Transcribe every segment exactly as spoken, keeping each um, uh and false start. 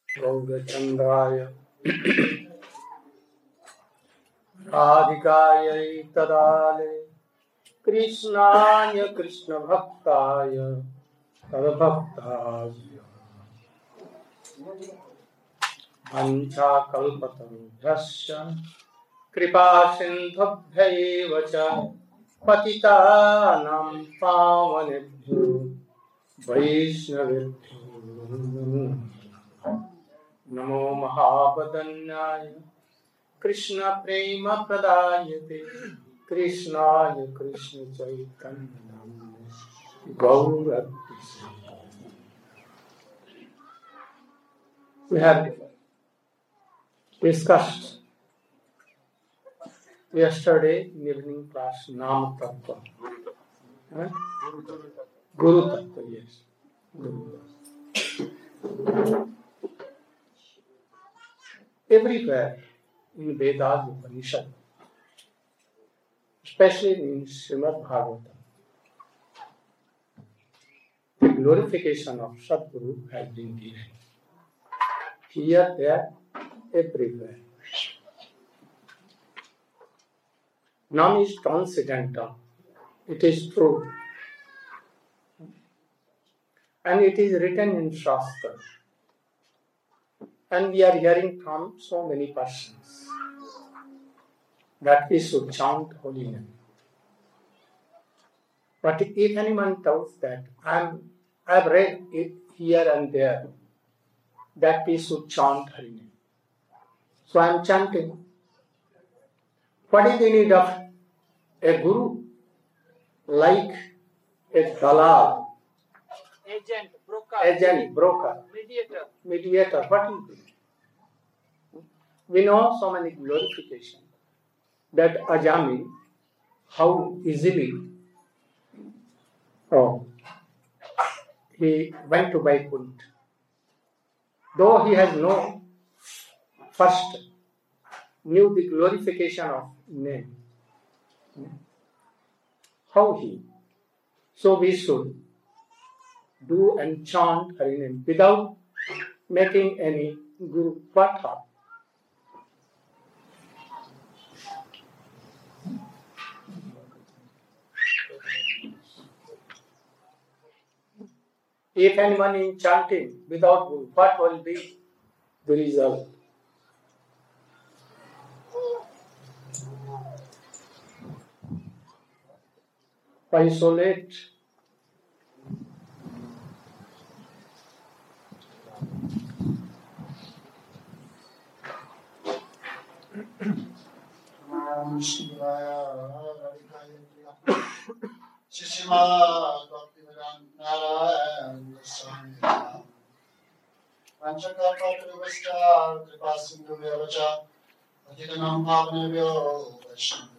Gaurachandaya Radhikaya Tadale Krishnaya Krishna Bhaktaya Tadbhaktaya Vancha Kalpatarubhyasya Kripa Sindhubhya Vacha Patitanam Pavanebhyo Vaishnavibhyo Namo Mahabadanyaya Krishna Prema Pradayate Krishnaya Krishna Chaitanya Gaura. We have discussed yesterday in evening class Nam Tattva. Huh? Guru Tattva, yes. Guru Tattva. Everywhere in Vedas, Upanishad, especially in Srimad Bhagavatam, the glorification of Sadguru has been given. Here, there, everywhere. None is transcendental. It is true. And it is written in Shastra. And we are hearing from so many persons that we should chant holy name. But if anyone tells that I'm, I've read it here and there, that we should chant holy name. So I'm chanting. What is the need of a guru like a dalal? Agent, broker, agent, broker, mediator, mediator. What is it? We know so many glorification that Ajami, how easily oh, he went to Vaikuntha. Though he has no first knew the glorification of name. How he? So we should do and chant Hari name without making any guru patha. If anyone is chanting without guru, what will be the result? Why so late? Shishima Bhaktivedanta Swami Panchakapatravasta Kripasindhu Vyavacha Patitanam Pavanebhyo Vaishnavibhyo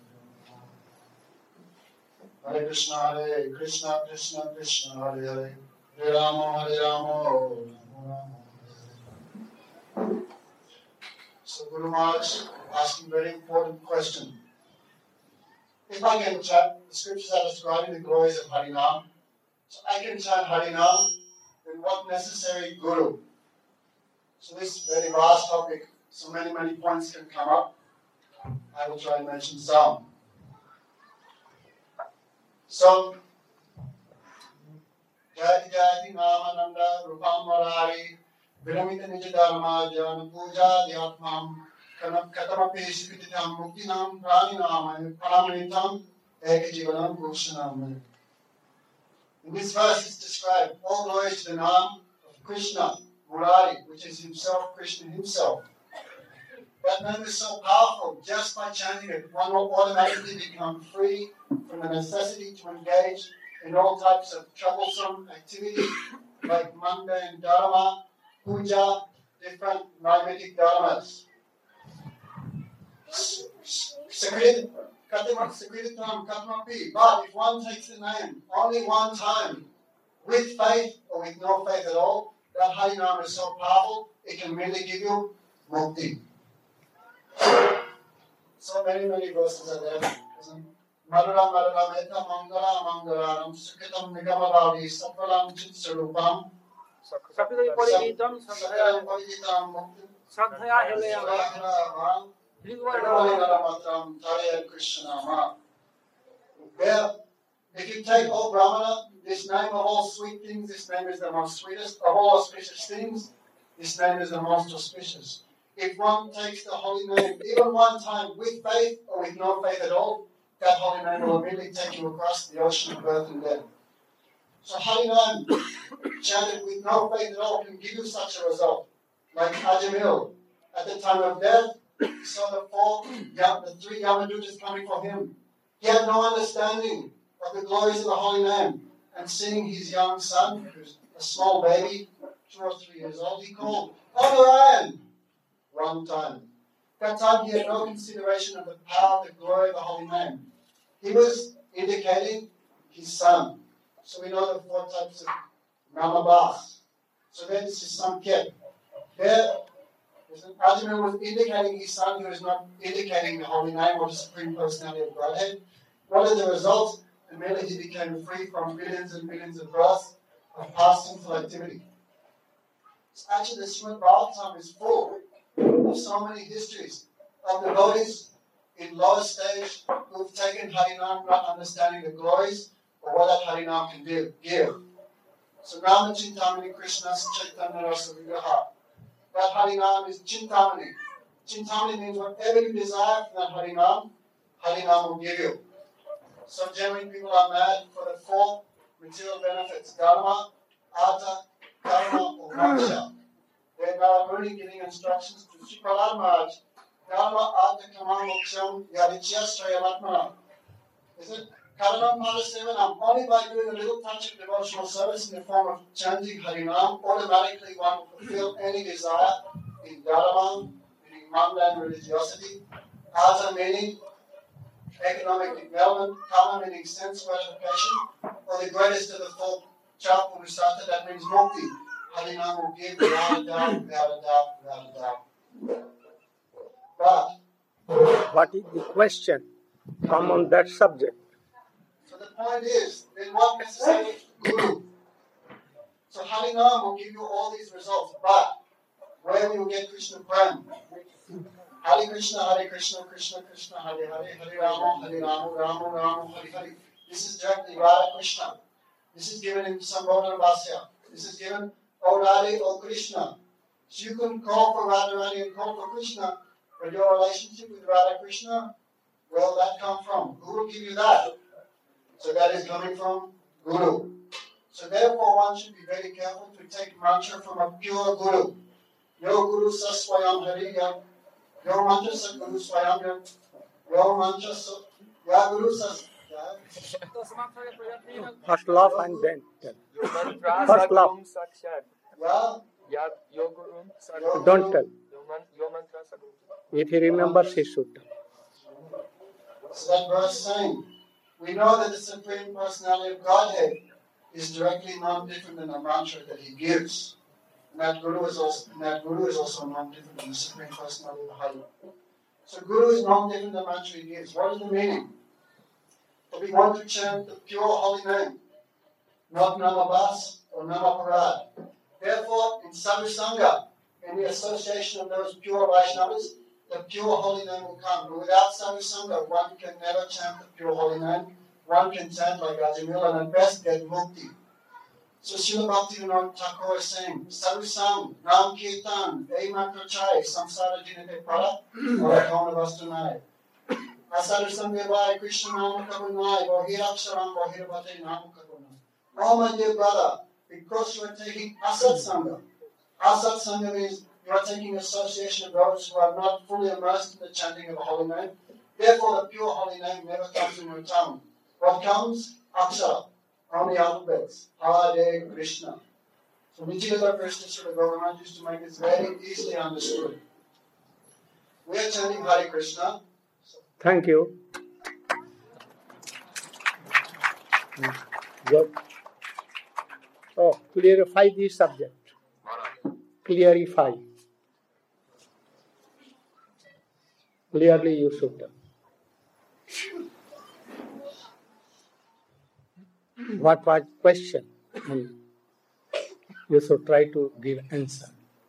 Hare Krishna Hare Krishna Krishna Krishna Hare Hare Hare Rama Hare Rama Rama Rama Hare Hare. So Guru Maharaj asking a very important question. If I can chant, the scriptures are describing the glories of Harinam. So I can chant Harinam, then what necessary Guru? So this is a very vast topic, so many, many points can come up. I will try and mention some. So, Jati Jati Namananda Rupam Varari Viramita Nijadharma Jana Puja Dhyatmam Katamapi Sipititam Muktinam Praninam Paramanitam Ekajivanam Bhushanam. In this verse is described all glories to the name of Krishna, Murari, which is himself, Krishna himself. That name is so powerful, just by chanting it, one will automatically become free from the necessity to engage in all types of troublesome activity like mundane dharma, puja, different mimetic dharmas. Secret, Sakritam Katmapi. But if one takes the name only one time, with faith or with no faith at all, that Harinam is so powerful, it can really give you mukti. So many, many verses are there. Madhura Madhura Metta Mangala Mangalam Sukhitam Nigamavadi Sapalam Chitsarupam Sakri Porigitam Sakalam Parigitam Mukti Sadhaya Helaya Sakalam Rigvara Matram Hare Krishna Ma. Well, if you take all Brahmana, this name of all sweet things, this name is the most sweetest. Of all auspicious things, this name is the most auspicious. If one takes the holy name, even one time with faith or with no faith at all, that holy name will immediately take you across the ocean of birth and death. So holy name chanted with no faith at all can give you such a result. Like Ajamil, at the time of death, he saw the four, the three Yamadutas coming for him. He had no understanding of the glories of the holy name. And seeing his young son, who's a small baby, two or three years old, he called, Narayan! One time. That time he had no consideration of the power, the glory of the holy name. He was indicating his son. So we know the four types of Namabas. So then this is Samket. There, Arjuna was indicating his son, who was not indicating the holy name or the Supreme Personality of Godhead. What are the results? Immediately he became free from billions and billions of births of past sinful activity. So actually the Srimad Bhagavatam is full of so many histories of devotees in lower stage who have taken Harinam not understanding the glories or what that Harinam can give. So Nama Chintamani Krishna's Chaitanya Rasa Vigraha. That Harinam is Chintamani. Chintamani means whatever you desire from that Harinam, Harinam will give you. So generally people are mad for the four material benefits, Dharma, Artha, Karma, or Moksha. Then Naramuni giving instructions to Shipralad Maharaj, Dharma, Artha, Karma, Moksham, Yadichya, Strayamatmana. Is it Karanam Padasevanam? Only by doing a little touch of devotional service in the form of chanting Harinam, automatically one will fulfill any desire in Dharma, meaning mundane religiosity, Artha meaning economic development, Karma meaning sense gratification, or the greatest of the four Chal Purusartha, that means Mukti. Harinam will give without a doubt, without a doubt, without a doubt. But what is the question? Come on that subject. So the point is, then what necessary Guru? So Harinam will give you all these results, but where will you get Krishna Prem? Hare Krishna, Hare Krishna, Krishna Krishna, Hare Hare, Hare Rama, Hare Rama, Rama Rama, Hare Hare. This is directly Radha Krishna. This is given in Sambodhana Bhasya. This is given O Radhe, O Krishna. So you can call for Radharani and call for Krishna, but your relationship with Radha Krishna, where will that come from? Who will give you that? So that is coming from Guru. So therefore one should be very careful to take mantra from a pure Guru. Yo Guru Saswayam Hariyam. Yo mantra sa Guru Swayam. Yo mantra sa Ya Guru Sas. First laugh and then tell. Mantra First laugh. Sagum Sakshat. Yeah. Ya Yogurum Sagum. Don't tell. Yo mantra Sagum. If he remembers, he should tell. So that verse saying, we know that the Supreme Personality of Godhead is directly non-different than the mantra that he gives. And that Guru is also, and that Guru is also non-different than the Supreme Personality of the Hari. So Guru is non-different than the mantra he gives. What is the meaning? That we want to chant the pure holy name, not Namabas or Namaparad. Therefore, in Sadhu Sangha, in the association of those pure Vaishnavas, the pure holy name will come. But without Sadhu Sangha, one can never chant the pure holy name. One can chant like Ajamil and at best get mukti. So Srila Bhaktivinoda Thakur is saying, Sadhu Sang, Nam Kirtan, Eima Krachai, Samsara Jinate Para, Arakona Vastunai. Asadhu Sangha Krishna Nama Karunai, Bohiraksharam, Bohirabhate Nama Karunai. Oh my dear brother, because you are taking Asat Sangha. Asat Sangha means you are taking association of those who are not fully immersed in the chanting of the holy name. Therefore, the pure holy name never comes in your tongue. What comes? Akshara, only alphabets. Hare Krishna. So Nichigata Krishna Srila Gauranga used to make this very easily understood. We are chanting Hare Krishna. Thank you. Good. Oh, clarify the subject. Clarify. Clearly you should tell. What was question? you should try to give answer.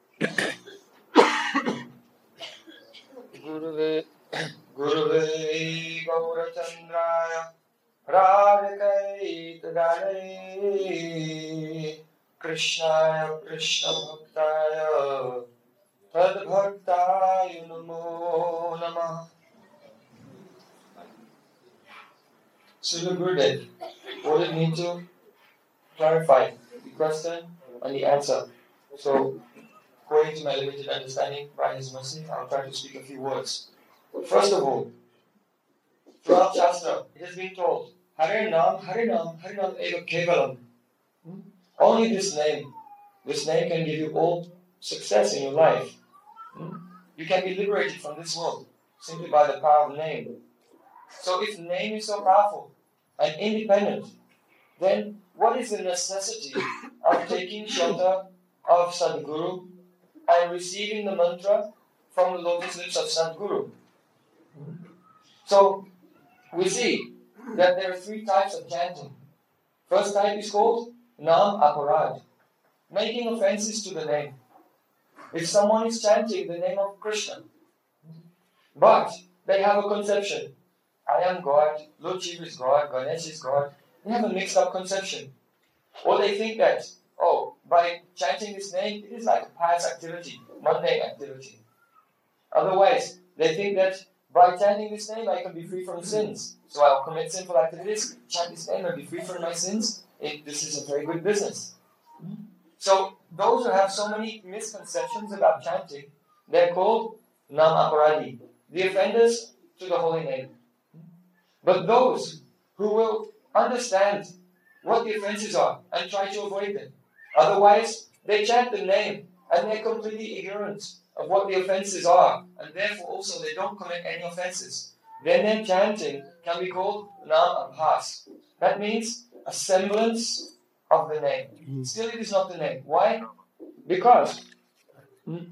Guruve Guruve Gaurachandraya Radhakai Tadalai Krishnaya Krishna Bhaktaya Tad Bhaktaya Namo Namah. Srila Gurudev wanted me to clarify the question and the answer. So, according to my limited understanding, by His mercy, I'll try to speak a few words. First of all, throughout Shastra, it has been told, Hare Nam, Hare Nam, Hare Nam Eva Kevalam. Hmm? Only this name, this name can give you all success in your life. Hmm? You can be liberated from this world simply by the power of name. So if name is so powerful and independent, then what is the necessity of taking shelter of Sadguru and receiving the mantra from the lotus lips of Sadguru? So we see that there are three types of chanting. First type is called Nam Aparad, making offenses to the name. If someone is chanting the name of Krishna, but they have a conception, I am God, Lord Shiva is God, Ganesh is God, they have a mixed up conception. Or they think that, oh, by chanting this name, it is like a pious activity, mundane activity. Otherwise, they think that by chanting this name, I can be free from sins. So I'll commit sinful activities, chant this name, I'll be free from my sins. It, this is a very good business. So those who have so many misconceptions about chanting, they're called Nam Aparadi, the offenders to the holy name. But those who will understand what the offenses are and try to avoid them, otherwise they chant the name and they're completely ignorant of what the offenses are, and therefore also they don't commit any offenses, then their chanting can be called Nam Abhas. That means a semblance of the name. Mm. Still it is not the name. Why? Because mm,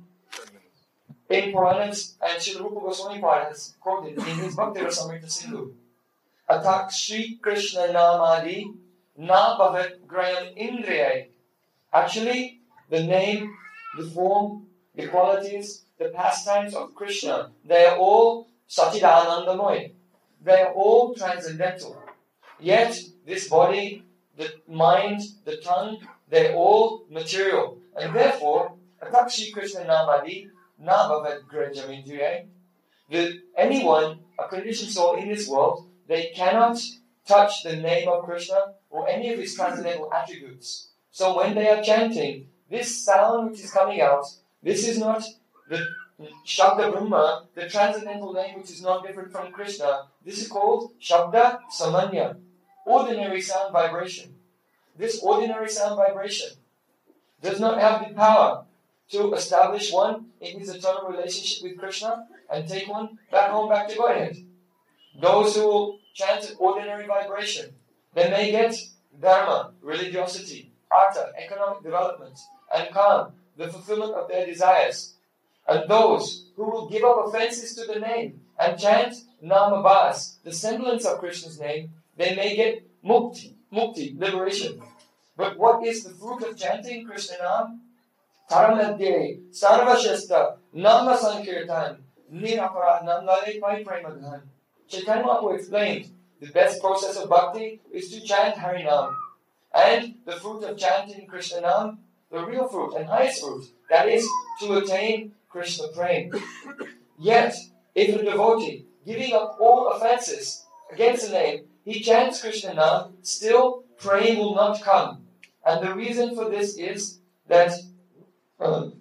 in Puranas, and Srila Rupa Goswami Pad has quoted in his Bhakti Rasamrita Sindhu, Atak Shri Krishna Namadi Na Bhavat Graham Indriyai. Actually, the name, the form, the qualities, the pastimes of Krishna, they are all Sachidanandamoy. They are all transcendental. Yet, this body, the mind, the tongue, they're all material. And therefore, Atak Shri Krishna Namadi Na Bhavat Graham Indriyai. Anyone, a conditioned soul in this world, they cannot touch the name of Krishna or any of his transcendental attributes. So when they are chanting, this sound which is coming out, this is not the Shabda Brahma, the transcendental name which is not different from Krishna. This is called Shabda Samanya, ordinary sound vibration. This ordinary sound vibration does not have the power to establish one in his eternal relationship with Krishna and take one back home, back to Godhead. Those who will chant ordinary vibration, they may get dharma, religiosity, artha, economic development, and calm, the fulfillment of their desires. And those who will give up offenses to the name and chant Namabhas, the semblance of Krishna's name, they may get mukti, mukti, liberation. But what is the fruit of chanting Krishna Nam? Taramadhyay, Sarvashasta, Nama Sankirtan, Niraparad Namlale Pai Premadhan. Chaitanya Mahaprabhu explained, the best process of bhakti is to chant Harinam. And the fruit of chanting Krishna Nam, the real fruit and highest fruit, that is to attain Krishna Prem. Yet, if a devotee, giving up all offenses against the name, he chants Krishna Nam, still Prem will not come. And the reason for this is that um,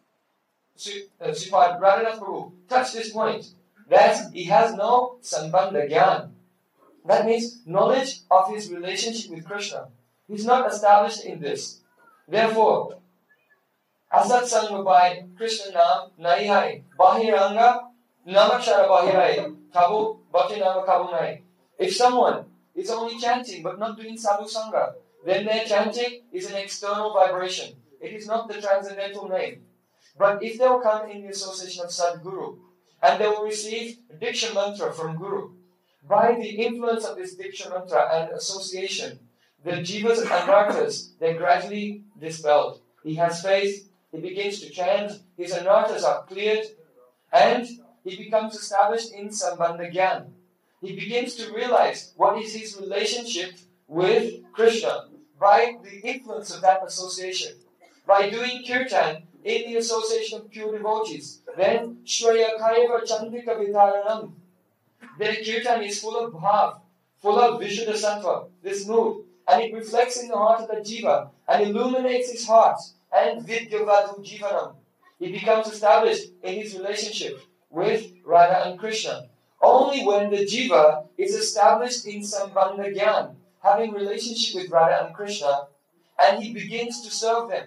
Sripad Radhanath Prabhu touched this point, that he has no Sambandha Gyan. That means knowledge of his relationship with Krishna. He's not established in this. Therefore, Asat Sangha by Krishna Nam Naihai Bahiranga Namakshara Bahirai Kabu Bhakti Nama Kabu Nai. If someone is only chanting but not doing Sadhu Sangha, then their chanting is an external vibration. It is not the transcendental name. But if they will come in the association of Sadguru, and they will receive Diksha Mantra from Guru, by the influence of this Diksha Mantra and association, the Jivas and Anarthas, they're gradually dispelled. he has faith, he begins to chant, his anarthas are cleared, and he becomes established in Sambandha Gyan. He begins to realize what is his relationship with Krishna by the influence of that association. By doing kirtan in the association of pure devotees, then Shreya Kaiva Chandrika Vitaranam. Then kirtan is full of bhav, full of Vishuddha Sattva, this mood, and it reflects in the heart of the jiva and illuminates his heart. And Vidyavadu Jivanam. He becomes established in his relationship with Radha and Krishna. Only when the jiva is established in Sambandha Gyan, having relationship with Radha and Krishna, and he begins to serve them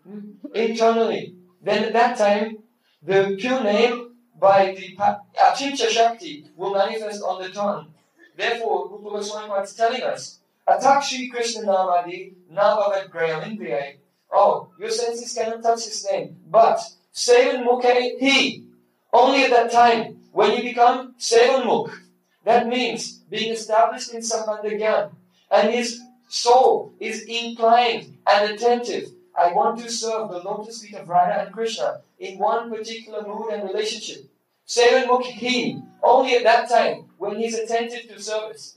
internally, then at that time, the pure name by the Achintya Shakti will manifest on the tongue. Therefore, Rupa Goswami is telling us, Atak Shri Krishna Namadi Navavat Graham Indriyai. Oh, your senses cannot touch his name. But Sevan Mukhe he. Only at that time, when you become Sevan Mukh, that means being established in Sambandha Gyan, and his soul is inclined and attentive. I want to serve the lotus feet of Radha and Krishna in one particular mood and relationship. Sevan Mukh he. Only at that time, when he is attentive to service.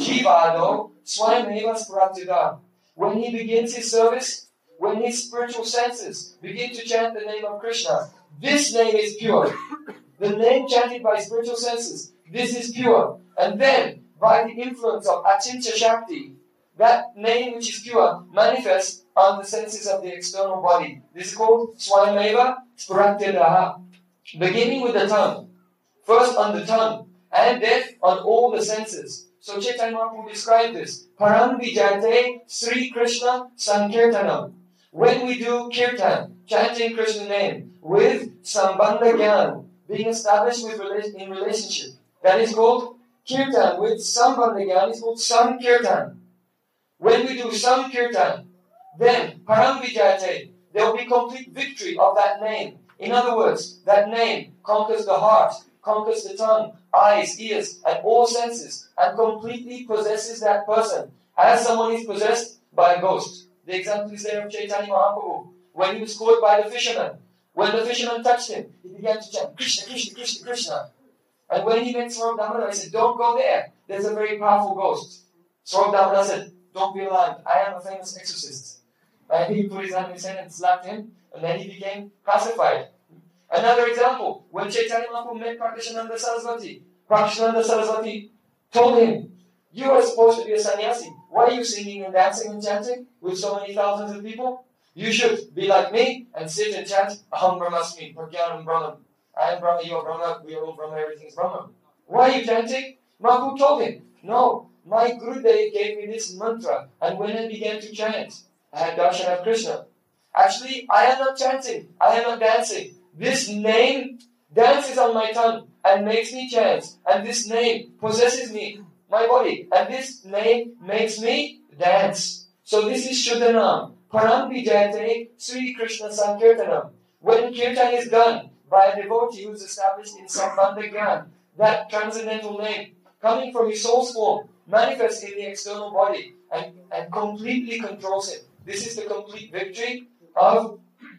Jivado Swayameva Spratyuda. When he begins his service, when his spiritual senses begin to chant the name of Krishna, this name is pure. The name chanted by spiritual senses, this is pure. And then, by the influence of Achintya Shakti, that name which is pure manifests on the senses of the external body. This is called Swayameva Spratyadaha. Beginning with the tongue. First on the tongue, and then on all the senses. So Chaitanya Mahaprabhu described this. Param Vijayate Sri Krishna Sankirtanam. When we do kirtan, chanting Krishna's name, with Sambandha Gyan, being established with rela- in relationship, that is called kirtan. With Sambandha Gyan, is called Sankirtan. When we do Sankirtan, then Param Vijayate, there will be complete victory of that name. In other words, that name conquers the heart, conquers the tongue, eyes, ears, and all senses, and completely possesses that person, as someone is possessed by a ghost. The example is there of Chaitanya Mahaprabhu, when he was caught by the fisherman. When the fisherman touched him, he began to chant, Krishna, Krishna, Krishna, Krishna. And when he met Swarup Damodar, he said, don't go there. There's a very powerful ghost. Swarup Damodar said, don't be alarmed. I am a famous exorcist. And he put his hand in his hand and slapped him, and then he became pacified. Another example, when Chaitanya Mahaprabhu met Prakashananda Saraswati, Prakashananda Saraswati told him, you are supposed to be a sannyasi. Why are you singing and dancing and chanting with so many thousands of people? You should be like me and sit and chant, Aham Brahmasmi, Pragyanam Brahman. I am Brahma, you are Brahma, we are all Brahma, everything is Brahma. Why are you chanting? Mahaprabhu told him, no, my Gurudev gave me this mantra, and when I began to chant, I had darshan of Krishna. Actually, I am not chanting, I am not dancing. This name dances on my tongue and makes me chant, and this name possesses me, my body, and this name makes me dance. So this is Shuddhanam, Param Vijayate Sri Krishna Sankirtanam. When kirtan is done by a devotee who is established in Sambandha Gyan, that transcendental name, coming from his soul's form, manifests in the external body and, and completely controls him. This is the complete victory of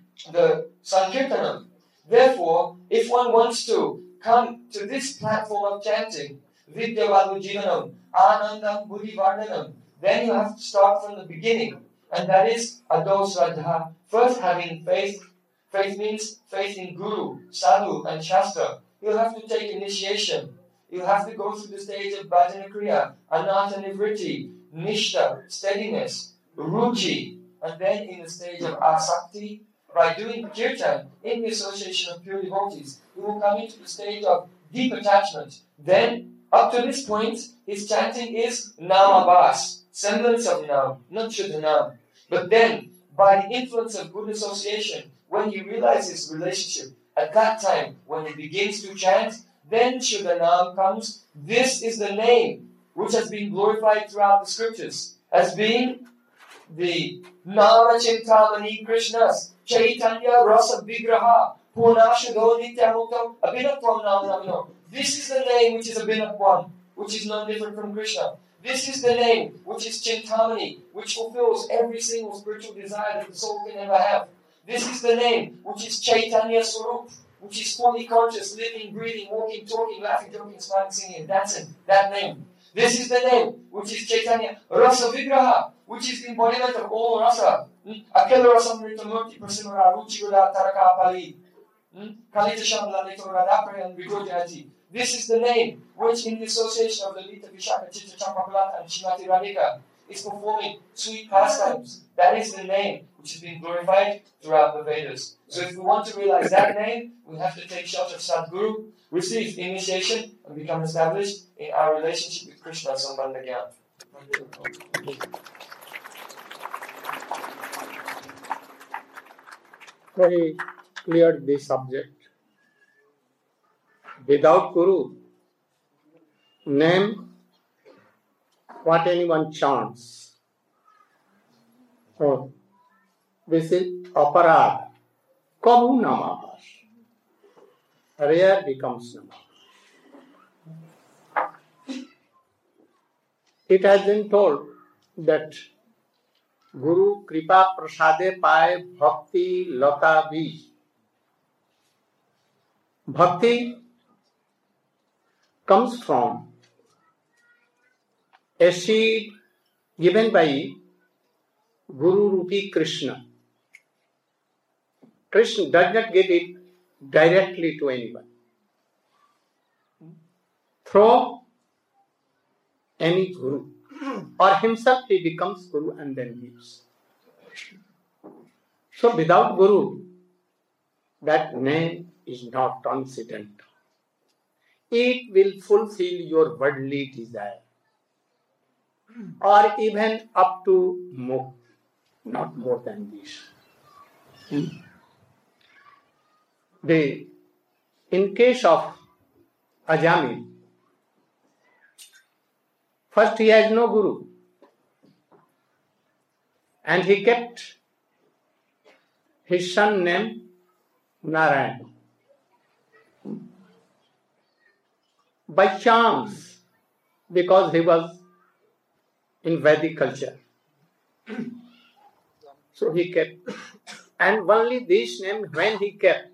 the Sankirtanam. Therefore, if one wants to come to this platform of chanting, Vidyavadu Jivanam, Anandam Buddhi Vardhanam, then you have to start from the beginning. And that is Ado Shraddha. First having faith. Faith means faith in Guru, Sadhu and Shastra. You'll have to take initiation. You'll have to go through the stage of Bhajana Kriya, Anata Nivritti, Nishta, steadiness, Ruchi, and then in the stage of Asakti, by doing kirtan in the association of pure devotees, you will come into the stage of deep attachment. Then, up to this point, his chanting is Namabhas, semblance of Nam, not Shuddhanam. But then, by the influence of good association, when he realizes relationship, at that time, when he begins to chant, then Shuddhanam comes. This is the name which has been glorified throughout the scriptures as being the Nama Chintamani Krishnas, Chaitanya Rasa Vigraha, Purnashuddho Nityamuktam, Abhinatvam Namanamino. This is the name which is Abhinatvam, which is not different from Krishna. This is the name which is Chintamani, which fulfills every single spiritual desire that the soul can ever have. This is the name which is Chaitanya Swarup, which is fully conscious, living, breathing, walking, talking, laughing, joking, smiling, singing, dancing. That name. This is the name which is Chaitanya Rasa Vigraha, which is the embodiment of all rasa. Akela Rasa Mritamurti Prasimara Ruchigura Taraka Pali. Kalita Shambhala Litorada and Vigojati. This is the name which, in the association of Lalita Vishaka Chitta Champakulata and Shrimati Radhika, is performing sweet pastimes. That is the name which has been glorified throughout the Vedas. So if we want to realize that name, we have to take shelter of Sadguru, receive initiation, and become established in our relationship with Krishna Sambandha Gyan. So he cleared the subject. Without Guru, name what anyone chants. So this is aparad. Kabhu namabhas. Rare becomes namabhas. It has been told that Guru Kripa Prasade Paye Bhakti Lata Bij. Bhakti comes from a seed given by Guru Rupi Krishna. Krishna does not give it directly to anyone. Through any Guru. Or himself he becomes Guru and then gives. So without Guru, that name is not transcendental. It will fulfill your worldly desire. Or even up to more, not more than this. Hmm. The, in case of Ajami, first he has no Guru. And he kept his son named Narayan. By chance, because he was in Vedic culture. So he kept. And only this name when he kept,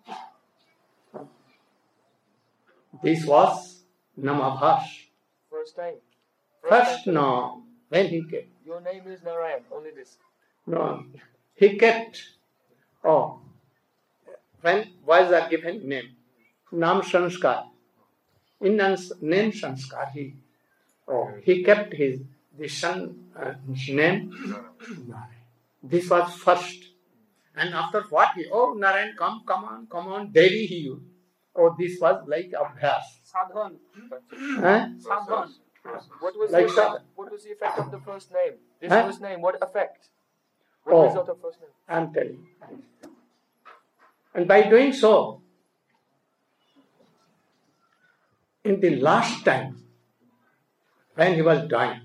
this was Namabhas. First time. First no, when he kept. Your name is Narayan, only this. No, he kept. Oh, when was a given name? Nam Sanskar. In name Sanskar, he, oh, he kept his the son uh, his name. Narayan. This was first. And after what he, oh Narayan, come, come on, come on, daily he used. Oh, this was like Abhyas. Sadhan. Huh? Sadhan. What was, Like the, sadhan. what was the effect of the first name? This Huh? first name, what effect? What Oh. result of first name? I'm telling you. And by doing so, in the last time, when he was dying,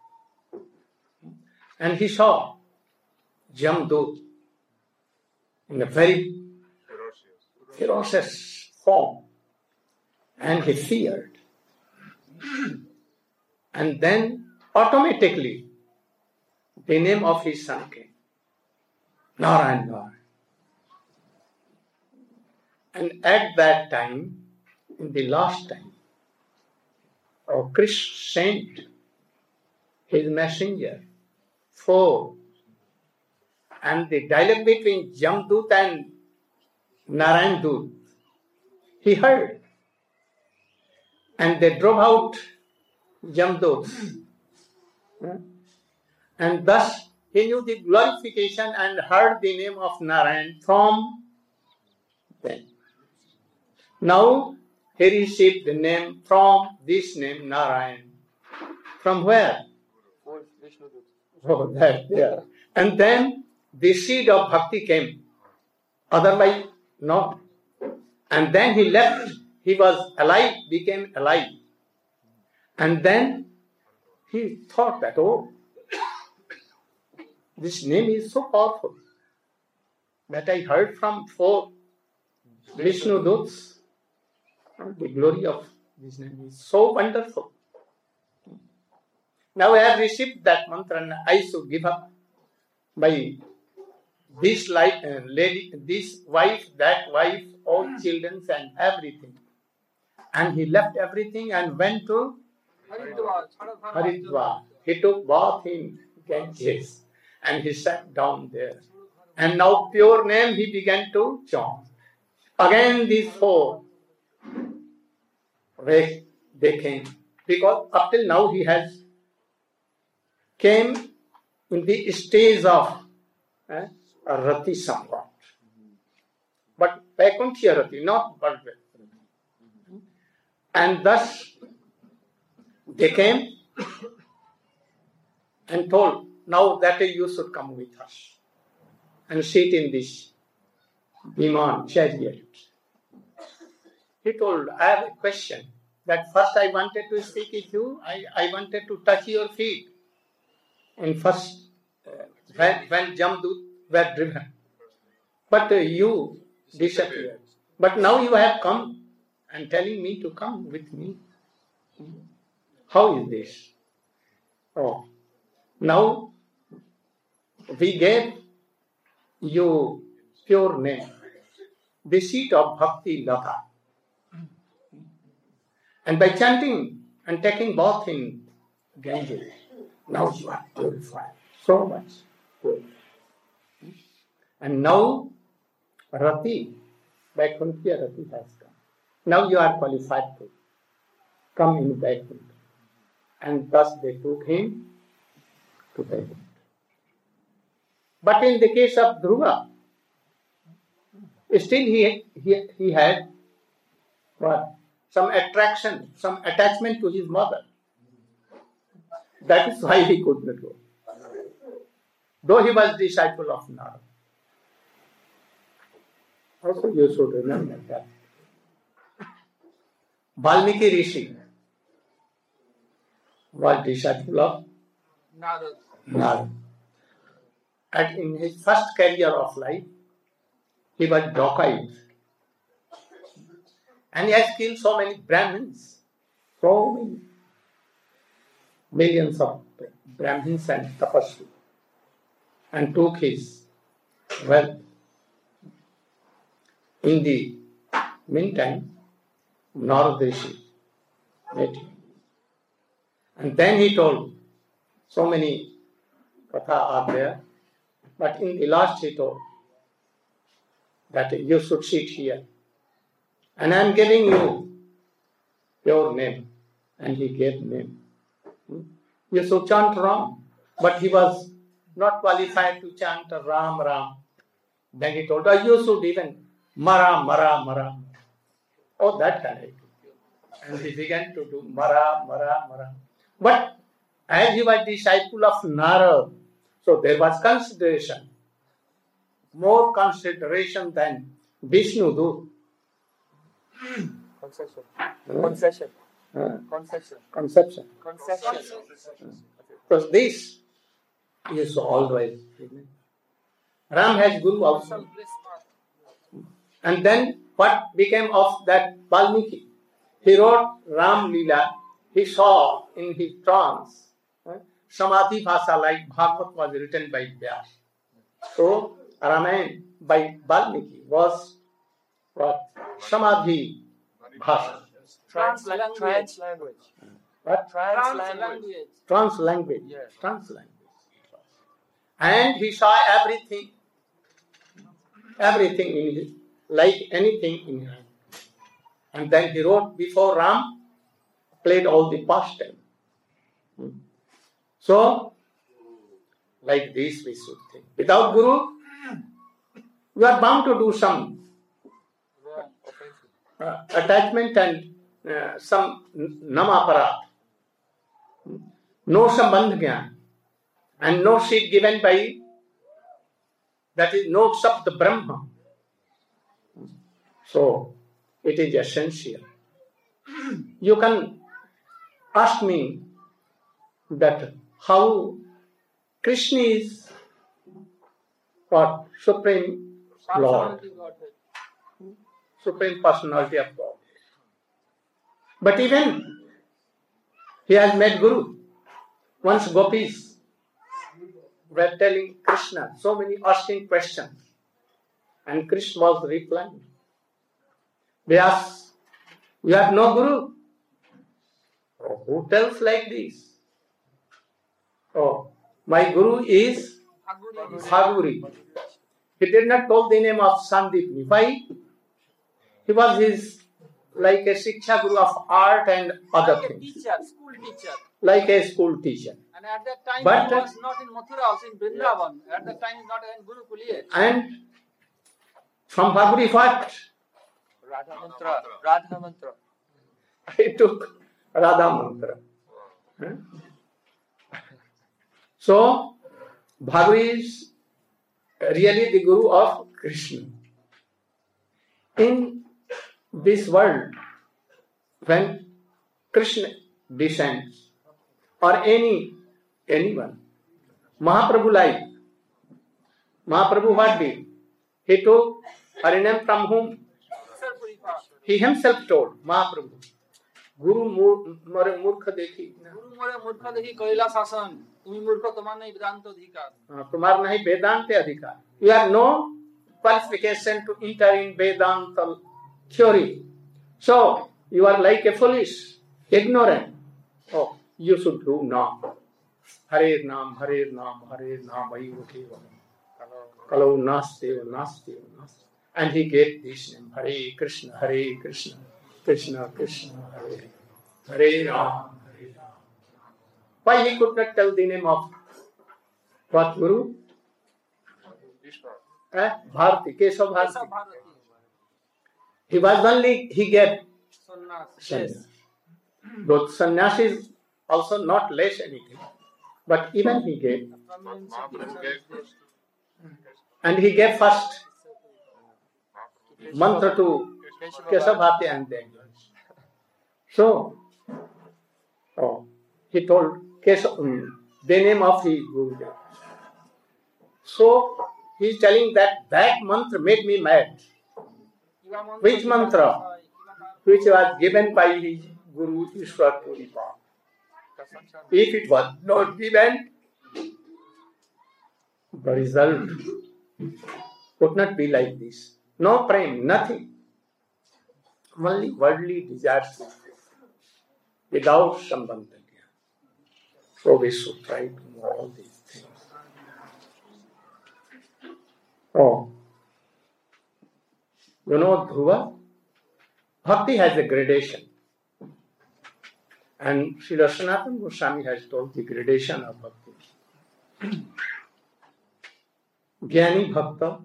and he saw Jamdut in a very ferocious form, and he feared. And then automatically the name of his son came. Narayan, Narayan. And at that time, in the last time, oh, Krishna sent his messenger for, and the dialogue between Jamdut and Narayan Dut, he heard. And they drove out Jamdut. And thus he knew the glorification and heard the name of Narayan from them. Now he received the name from this name Narayan. From where? Oh, that there. And then the seed of bhakti came. Otherwise, no. And then he left. He was alive, became alive. And then he thought that, oh, this name is so powerful that I heard from four Vishnu Duts. The glory of this name is so wonderful. Now I have received that mantra and I should give up by this life, uh, lady, this wife, that wife, all children and everything. And he left everything and went to Haridwar. Haridwar. He took bath in Ganges and he sat down there. And now pure name he began to chant. Again these four, they came. Because up till now he has came in the stage of eh, a Rati somewhat. But Vaikunthiya Rati, not Baldva. And thus they came and told, now that you should come with us and sit in this Viman chariot. He told, I have a question. That first I wanted to speak with you, I, I wanted to touch your feet. And first, uh, when, when Jamdut were driven. But uh, you disappeared. But now you have come and telling me to come with me. How is this? Oh, now we gave you pure name, the seat of Bhakti Lata. And by chanting and taking bath in Ganges, now you are purified. So much purified. And now Rati, Vaikunthiya Rati has come. Now you are qualified to come in Vaikuntha. And thus they took him to Vaikuntha. But in the case of Dhruva, still he, he, he had what? Some attraction, some attachment to his mother. That is why he could not go. Though he was disciple of Narada. Also you should remember that. Valmiki Rishi was disciple of Narada. Narada. And in his first career of life, he was dacoit. And he has killed so many Brahmins, so many millions of Brahmins and tapasvi, and took his wealth. In the meantime, Narada Rishi met him. And then he told, so many katha are there, but in the last he told that you should sit here. And I am giving you your name. And he gave name. You should chant Ram. But he was not qualified to chant Ram, Ram. Then he told, oh, you should even Mara, Mara, Mara. Oh, that can I do. And he began to do Mara, Mara, Mara. But as he was disciple of Narada, so there was consideration. More consideration than Vishnu do. Concession. Huh? Concession. Huh? Concession. Conception. Concession. Because this is always. Ram has Guru also. And then what became of that Valmiki? He wrote Ram Leela. He saw in his trance uh, Samadhi Bhasa, like Bhagavad was written by Vyas. So Ramayana by Valmiki was what? Samadhi Bhasa. Trans language. Trans language. What? Trans language. Trans language. Yes. Trans language. And he saw everything, everything in his, like anything in him. And then he wrote before Ram played all the pastime. Hmm. So, like this we should think. Without Guru, you are bound to do some Wrong. Offensive. uh, attachment and uh, some namaparat. No sambandh gyan. And no seed given by, that is no sabd Brahma. So, it is essential. You can ask me that how Krishna is what? Supreme Lord, Personality Godhead. Supreme Personality of God. But even he has made Guru. Once gopis were telling Krishna so many asking questions. And Krishna was replying. Vyas, you have no guru? Oh, who tells like this? Oh, my guru is Bhaguri. He did not call the name of Sandipni. Why? He was his like a Shiksha Guru of art and other like things. A teacher, school teacher. Like a school teacher. And at that time But, he was not in Mathura, also in Vrindavan. At that time he was not in Gurukul. And from Bhaguri what? Radha Mantra. Radha Mantra. I took Radha Mantra. Huh? So, Bhaguri is really the Guru of Krishna. In this world, when Krishna descends, or any anyone, Mahaprabhu like, Mahaprabhu what did? He took Harinam from whom? He himself told, Mahaprabhu, Guru more murkha dekhi. Guru more murkha dekhi kaila sasan. Tumi murkha tomar nahi Vedanta adhikar. Tomar nahi Vedanta adhikar. You have no qualification to enter in Vedanta theory. So, you are like a foolish, ignorant. Oh, you should do Naam. Hare Naam, Hare Naam, Hare Naam, Ayurukeva. Kalau Nasteva, Nasteva, Nasteva. And he gave this name, Hare Krishna, Hare Krishna, Krishna, Krishna, Hare Hare Ram, Hare Ram. Why he could not tell the name of what Guru? Eh? Bharati, Keshav Bharati. He was only, he gave sannyas. Though sannyas is also not less anything, but even he gave. And he gave first mantra to Keshav Bharati and then. So, oh, he told Keshav, um, the name of his Guru. So, he is telling that that mantra made me mad. Which mantra? Which was given by his Guru Ishwar Puripal. If it was not given, the result could not be like this. No prem, nothing. Only worldly desires without sambandha. So we should try to know all these things. Oh. You know Dhruva? Bhakti has a gradation. And Srila Sanatana Goswami has told the gradation of Bhakti. Jnani Bhakta,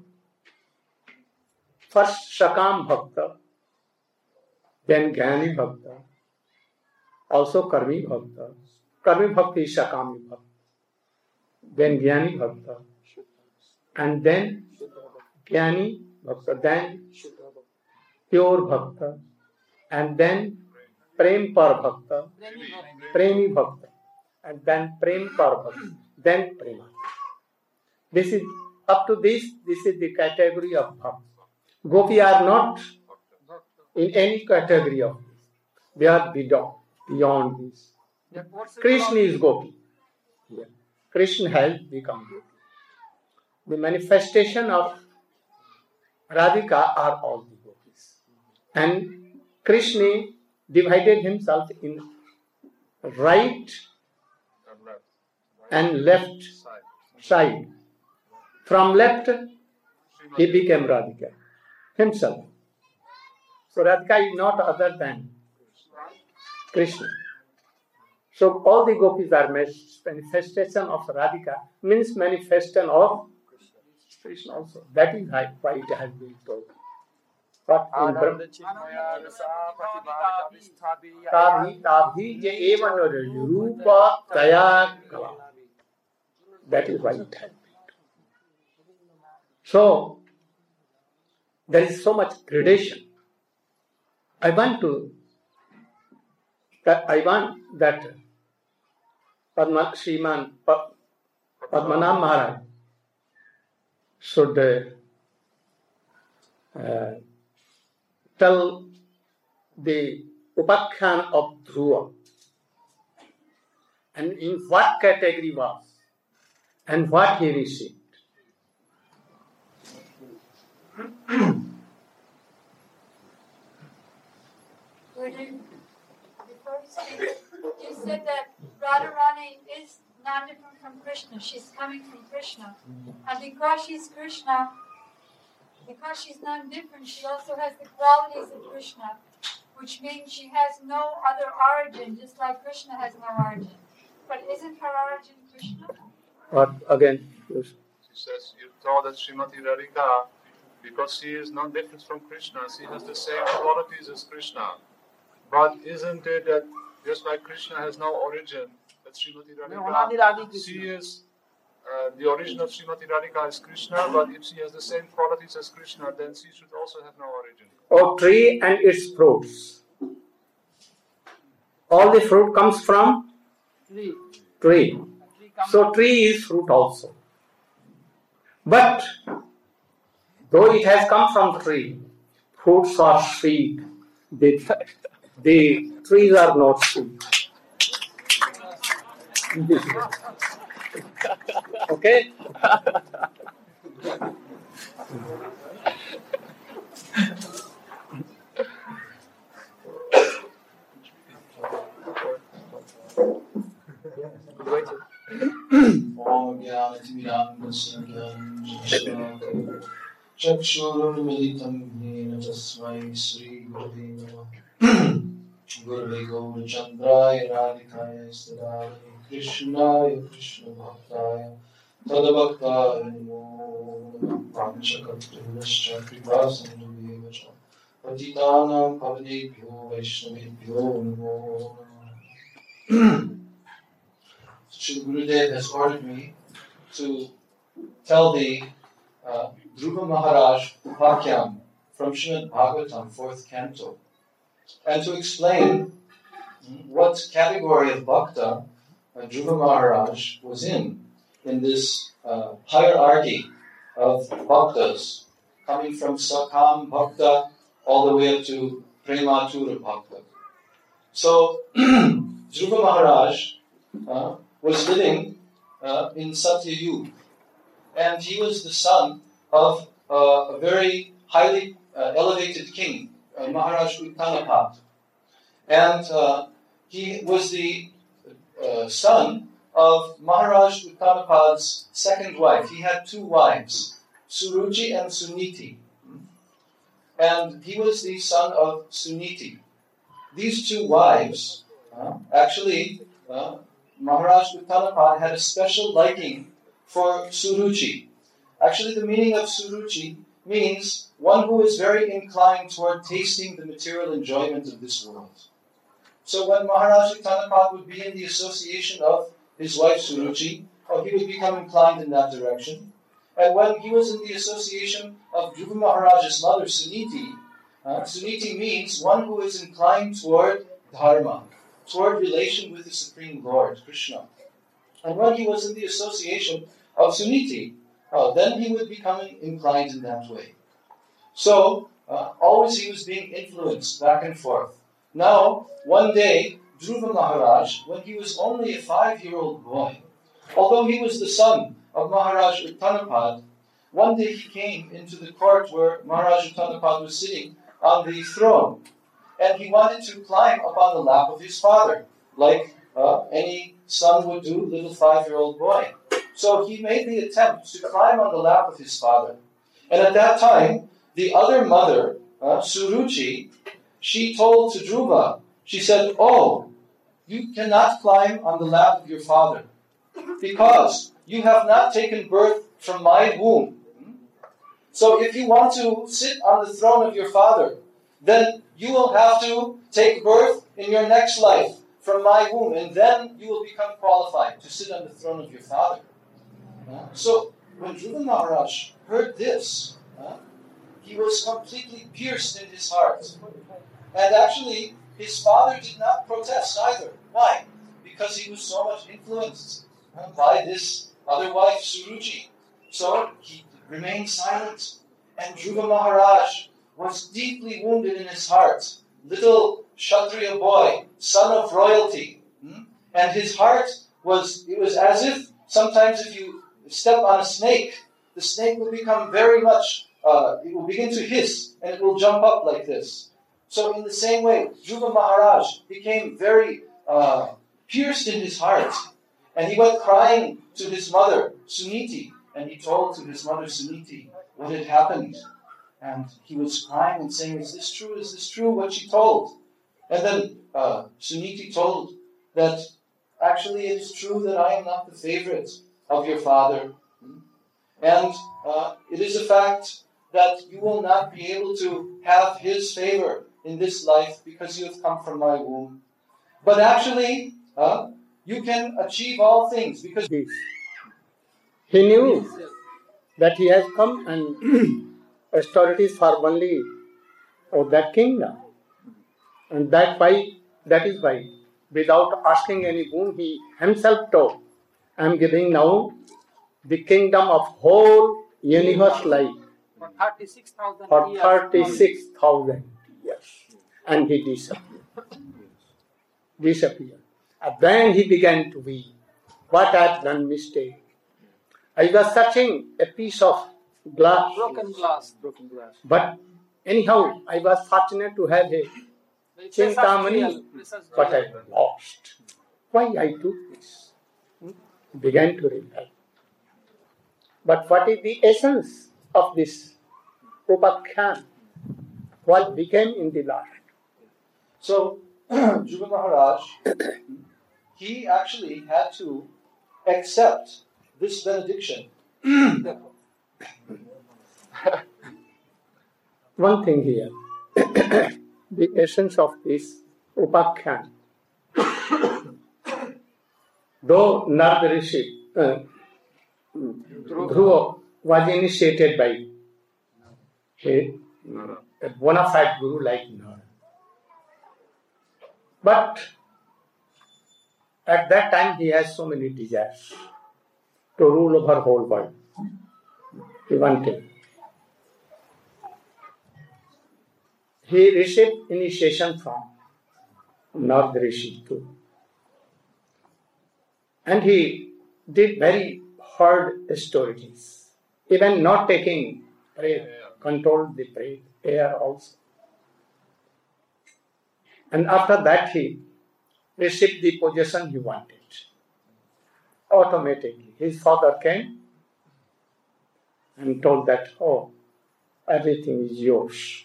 first Sakam Bhakta, then Jnani Bhakta, also Karmi Bhakta. Karmi Bhakti is Sakami Bhakta. Then Jnani Bhakta, and then Jnani Bhakta, then Pure Bhakta, and then Prem Par Bhakta, Premi Bhakta, and then Prem Par Bhakta, then Prema. This is, up to this, this is the category of Bhakta. Gopi are not in any category of this. They are beyond, beyond this. Krishna is Gopi. Yeah. Krishna has become Gopi. The manifestation of Radhika are all the Gopis. And Krishna divided himself in right and left side. From left, he became Radhika himself. So Radhika is not other than Krishna. So all the Gopis are manifestation of Radhika, means manifestation of Krishna also. That is why it has been told. But in Brahma, Tabhi Tabhi Je Evan Rupa Taya Kala. That is why it has been told. So, there is so much gradation. I want to, that I want that Padma, Sriman Padmanabh Maharaj should uh, tell the Upakhyan of Dhruva and in what category was, and what he received. Before we speak, you said that Radharani is not different from Krishna. She's coming from Krishna. And because she's Krishna, because she's not different, she also has the qualities of Krishna, which means she has no other origin, just like Krishna has no origin. But isn't her origin Krishna? Or again, she says, you told that Srimati Radhika, because she is not different from Krishna, she has the same qualities as Krishna. But isn't it that just like Krishna has no origin, that Srimati Radhika, she is, uh, the origin of Srimati Radhika is Krishna, but if she has the same qualities as Krishna, then she should also have no origin. or tree and its fruits. All the fruit comes from Tree. tree. So tree is fruit also. But though it has come from tree, fruits are sweet. The, the trees are not sweet. Okay? Om Gyanatimidam Gyanatim Chakshurumilitam Yena Tasmai Sri Gurave Namah Gurave Gaura Chandraya Radhikaya Stadalani Krishnaya Krishna Bhaktaya Tadabhaktaya Namo Namah Panchakatrivascha Kripasandhuyevacha Patitanam Pavadebhyo Vaishnavebhyo Namo Namah. Shri Gurudev has ordered me to tell the uh, Dhruva Maharaj Upakyam from Srimad Bhagavatam, fourth canto, and to explain what category of bhakta uh, Dhruva Maharaj was in, in this uh, hierarchy of bhaktas, coming from Sakam Bhakta all the way up to Prematura Bhakta. So, Dhruva Maharaj uh, was living uh, in Satyayug, and he was the son of uh, a very highly uh, elevated king, uh, Maharaj Uttanapad. And uh, he was the uh, son of Maharaj Uttanapad's second wife. He had two wives, Suruchi and Suniti. And he was the son of Suniti. These two wives, uh, actually, uh, Maharaj Uttanapad had a special liking for Suruchi. Actually, the meaning of Suruchi means one who is very inclined toward tasting the material enjoyment of this world. So when Maharaj Uttanapad would be in the association of his wife Suruchi, oh, he would become inclined in that direction. And when he was in the association of Dhruva Maharaj's mother, Suniti, uh, Suniti means one who is inclined toward dharma, toward relation with the Supreme Lord, Krishna. And when he was in the association of Suniti, uh, then he would become inclined in that way. So, uh, always he was being influenced back and forth. Now, one day, Dhruva Maharaj, when he was only a five-year-old boy, although he was the son of Maharaj Uttanapad, one day he came into the court where Maharaj Uttanapad was sitting on the throne. And he wanted to climb up on the lap of his father, like uh, any son would do, little five-year-old boy. So he made the attempt to climb on the lap of his father. And at that time, the other mother, uh, Suruchi, she told to Dhruva, she said, "Oh, you cannot climb on the lap of your father, because you have not taken birth from my womb. So if you want to sit on the throne of your father, then you will have to take birth in your next life from my womb, and then you will become qualified to sit on the throne of your father." Uh, so when Dhruva Maharaj heard this, uh, he was completely pierced in his heart. And actually, his father did not protest either. Why? Because he was so much influenced uh, by this other wife, Suruchi. So he remained silent. And Dhruva Maharaj was deeply wounded in his heart. Little Kshatriya boy, son of royalty. Hmm? And his heart was, it was as if, sometimes if you step on a snake, the snake will become very much, uh, it will begin to hiss, and it will jump up like this. So in the same way, Dhruva Maharaj became very uh, pierced in his heart. And he went crying to his mother, Suniti. And he told to his mother, Suniti, what had happened. And he was crying and saying, is this true? Is this true? What she told? And then uh, Suniti told that actually it is true that I am not the favorite of your father. And uh, it is a fact that you will not be able to have his favor in this life because you have come from my womb. But actually, uh, you can achieve all things because He knew that he has come and authorities for only of that kingdom. And that why that is why, without asking any boon, he himself told, I am giving now the kingdom of whole universe life For thirty-six thousand for years. thirty-six thousand years. And he disappeared. Disappeared. And then he began to weep. What I have done mistake. I was searching a piece of glass. Broken glass. Broken glass. But anyhow, I was fortunate to have a Very precious Chintamani, jewel, precious but I jewel. lost. Why I took this? Hmm? Began to realize. But what is the essence of this Upakhyan? What became in the last? So, Dhruva Maharaj, he actually had to accept this benediction. One thing here, the essence of this Upakhyan. Though Narada Rishi, uh, Dhruva was initiated by a, a bona fide guru like Narada. But at that time he has so many desires to rule over whole world. He wanted. He received initiation from Narada Rishi too. And he did very hard austerities. Even not taking breath, controlled the breath, air also. And after that he received the position he wanted. Automatically. His father came and told that, oh, everything is yours.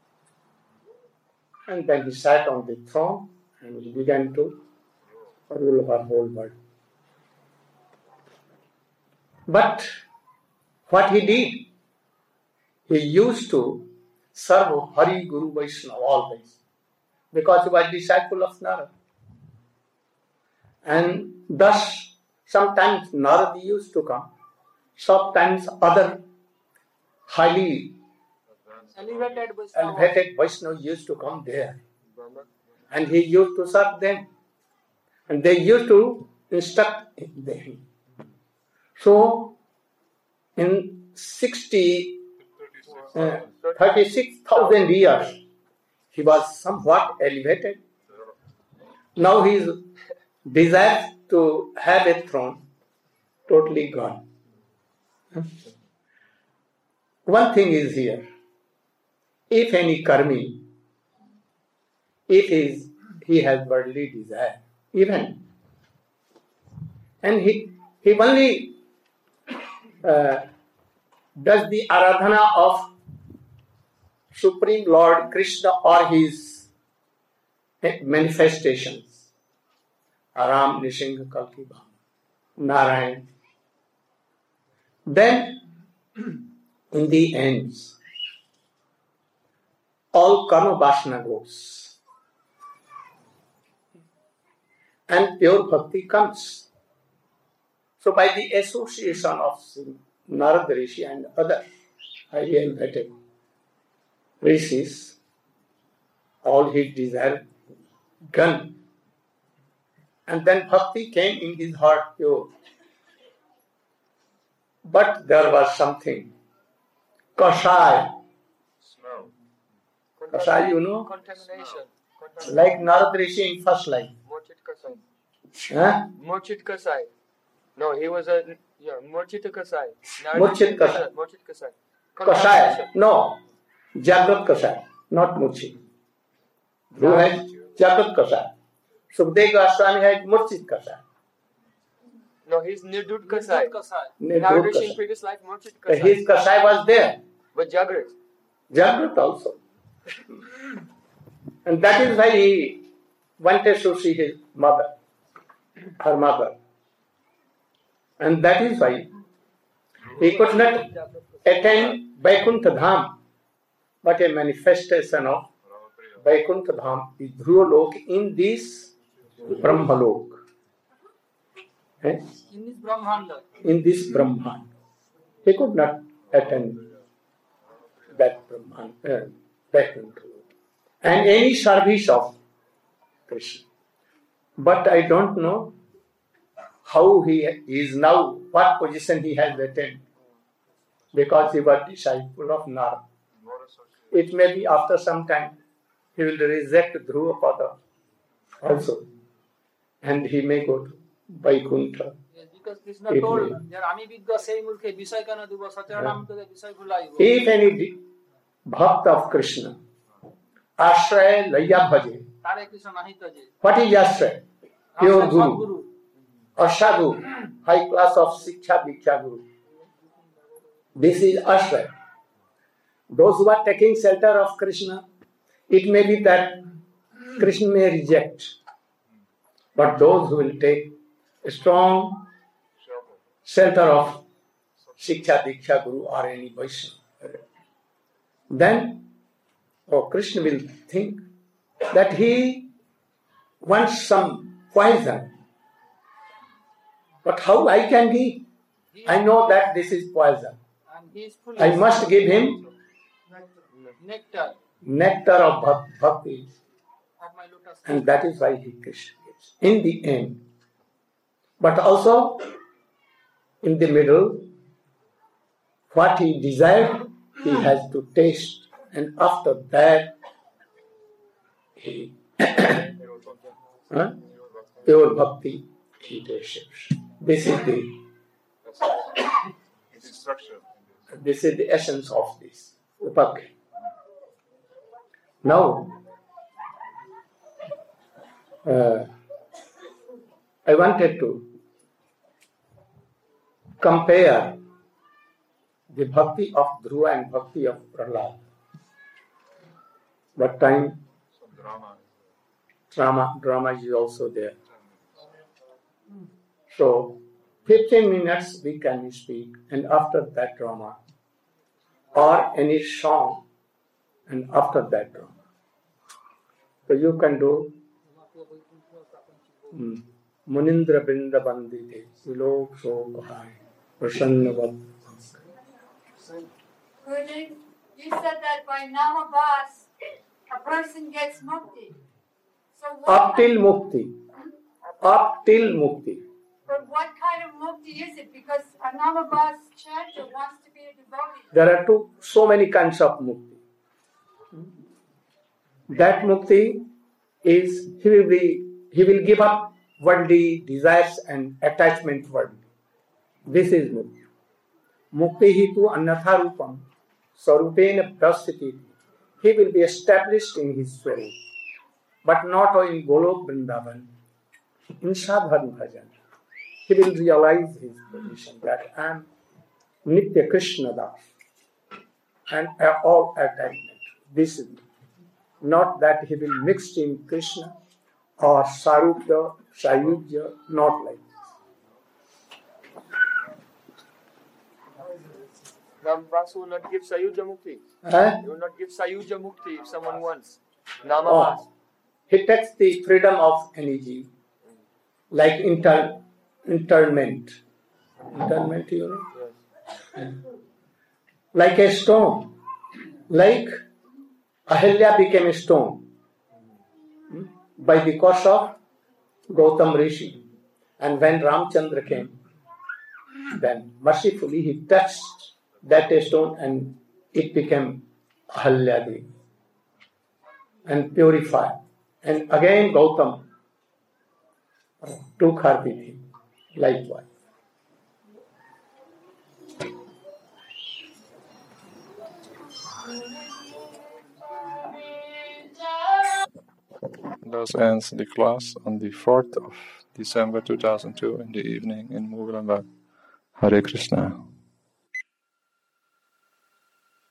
And then he sat on the throne and he began to rule over whole world. But what he did, he used to serve Hari Guru Vaishnava always, because he was disciple of Narada. And thus, sometimes Narada used to come, sometimes other highly Elevated Vaishnava. elevated Vaishnava used to come there. And he used to serve them. And they used to instruct them. So, in sixty, uh, thirty-six thousand years, he was somewhat elevated. Now his desire to have a throne totally gone. One thing is here. If any karmi, if is, he has worldly desire, even, and he, he only uh, does the aradhana of Supreme Lord Krishna or his manifestations, Aram, Nishinga, Kalki, Narayan, then in the end, all karma vasana goes. And pure bhakti comes. So by the association of Narada Rishi and other highly elevated rishis, all his desire gone. And then bhakti came in his heart pure. But there was something. Kasai. Kasai, you know? Contamination. Like Narada Rishi in first life. Mochit kasai. Huh? Mochit kasai. No, he was a yeah, Murchita Kasai. Murchit Kasai. Murchit Kasai. Kasai. No. Jagrat Kasai. Not Murchit. Who has Jagrat Kasai? Sukdev Goswami has Murchit Kasai. No, he's Nirdut Kasai. Nirdut Narrated Kasai. in previous life, Murchit Kasai. His Kasai was there. But Jagrat. Jagrat also. And that is why he wanted to see his mother, her mother. And that is why he could not attain Vaikuntha Dham, but a manifestation of Vaikuntha Dham is Dhruva Lok in this Brahma Lok. Eh? In this Brahmanda. In this Brahman. He could not attain that Brahman, uh, Vaikuntha Lok. And any service of Krishna. But I don't know how he is now, what position he has attained. Because he was disciple of Narada. It may be after some time he will reject Dhruva Pada also. And he may go to Vaikuntha. Yes, because Krishna It told may. that Ami Vigga Sei Murkhe Visay Kana Duba Satyaranam Tada Visay Bhulai. If any bhakt of Krishna, Ashraya Laya Bhaje. Tare Krishna Nahi Taje. What is Ashraya? Pure Guru. Or Sadhu, high class of Siksha Diksha Guru. This is Ashraya. Those who are taking shelter of Krishna, it may be that Krishna may reject. But those who will take a strong shelter of Siksha Diksha Guru or any Vaishnava, then oh, Krishna will think that he wants some poison. But how I can give? I know that this is poison. And he is full I must give him nectar nectar of bhak- bhakti. of my lotus. And that is why he Krishna gives. In the end. But also, in the middle, what he desired, he has to taste. And after that, he huh? pure bhakti, he tastes. This is the Instruction. this is the essence of this upakya. Now, uh, I wanted to compare the bhakti of Dhruva and bhakti of Prahlad. But time, Some drama. drama, drama is also there. So, fifteen minutes we can speak, and after that drama, or any song, and after that drama. So you can do mm, Munindra Binda Bandite, Silok Sokahai, Prasannavat. Guruji, you said that by Namabhas, a person gets mukti. So what, Up till Mukti. Up till Mukti. but what kind of mukti is it? Because a Namabhas chanter wants to be a devotee. There are two, so many kinds of Mukti. That Mukti is, he will be, he will give up worldly desires and attachment worldly. This is Mukti. Mukti hitu annatha rupam sarupena prasthiti. He will be established in his swarup, but not in Golok Vrindavan, in Sadhan Bhajan. He will realize his position that I am Nitya Krishna Das and all attachment. This is not that he will mix in Krishna or Sarupya, Sayujya, not like this. Namabhas will not give Sayuja Mukti. Huh? He will not give Sayuja Mukti if someone wants. Namabhas. Oh, he takes the freedom of energy, like inter, interment. Interment, you know? Like a stone. Like Ahilya became a stone hmm, by the cause of Gautam Rishi. And when Ramchandra came, then mercifully he touched that stone and it became Ahilya Devi and purified. And again Gautam took her with him likewise. Thus ends the class on the fourth of December two thousand two in the evening in Mughal Hare Krishna.